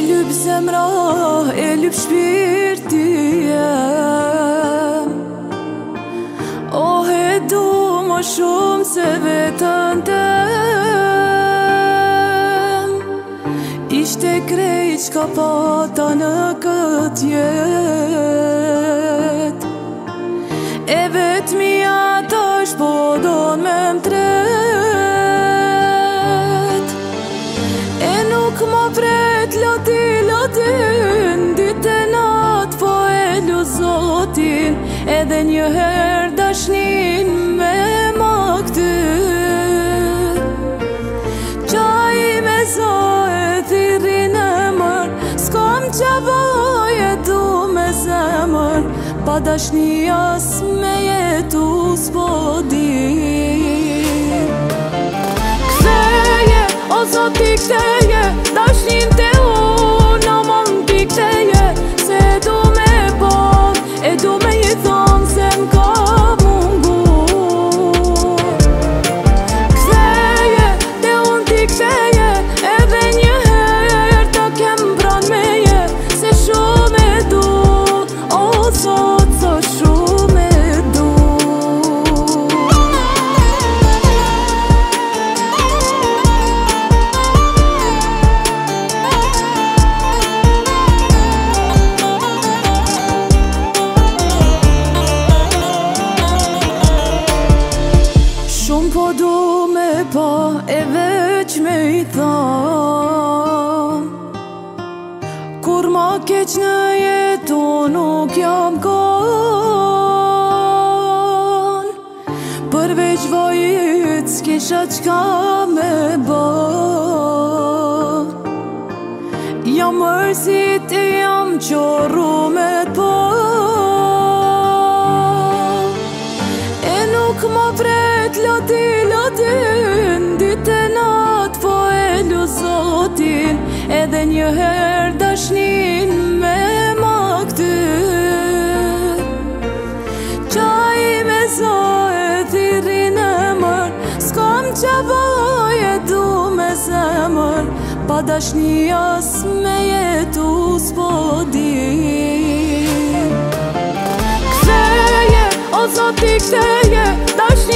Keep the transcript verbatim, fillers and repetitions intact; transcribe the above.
lyp zemra, e lyp shpirti jem. Oh, e du më shumë se vetën tem. Ishte krejt qka pata në këtë jet, e vetëmia tash po don me mtret. E nuk më pret loti lotin, dite nat po e lu zotin, edhe njëher dashnin me ma këtyr. Qaj me zoe thirin e mër, s'kom qa vaj e du me zemër, pa dashni as me jetu s'po din. Ktheje, o zoti ktheje, dashnin te unë, o mën ti ktheje, se du me po, e du me i thonë se m'ka mungu. Ktheje, te unë ti ktheje, edhe njëher ta kem pran meje, se shumë e du, o zot, so shumë e du. Shumë po du me pa, e veç me i tham, kur ma keq në jetu nuk jam kon. Përveç vojit s'kisha qka me ba, jam mërësit e jam qorru me t'pa. E nuk ma pret loti lotin, dite nat po e lu zotin, edhe njëher dashnin me ma këtyr. Qaj me zoe thirin e mër, s'kom qa vaj e du me zemër, pa dashni as me jetu s'po din. Ktheje, o zoti ktheje, dashni